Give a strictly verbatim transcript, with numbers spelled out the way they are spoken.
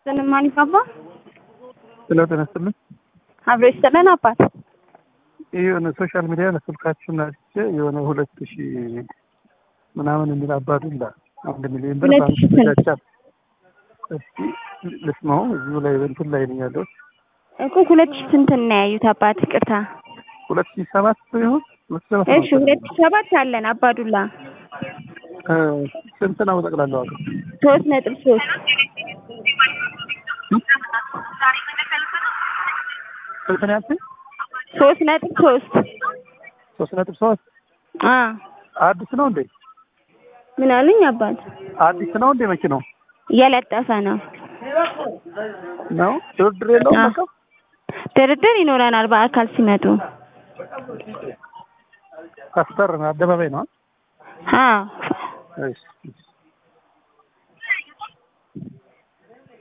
ማን ይባባ ስለተነስተልን አብረሽ ተለና አባት የሆነ ሶሻል ሚዲያ ለስልካችን ናቸው የሆነ ሁለት ሺህ ምናምን የሚል አባዱላ አንድ ሚሊዮን ብር ባንክ ተጫጫ እስቲ ለስማው እዚሁ ላይ እንትን ላይ ነው ያለው እኮ ሁለት ሺህ ስንት ነው ያዩት አባት ይቅርታ ሁለት ሺህ ሰባት ይሁን እሺ ሁለት ሺህ ሰባት አለን አባዱላ እ ስንት ነው ጠቅላላው ሶስት ነጥብ ሶስት ስንት ነው ያልከኝ ሶስት ነጥብ ሶስት ሶስት ነጥብ ሶስት አ አዲስ ነው እንዴ ምን አሉኝ አባት አዲስ ነው እንዴ መኪናው እየለጠፈ ነው ነው ድርድር የለውም በቃ ድርድር ይኖረናል በአካል ሲመጡ ካስተር አደባባይ ነው አ እሺ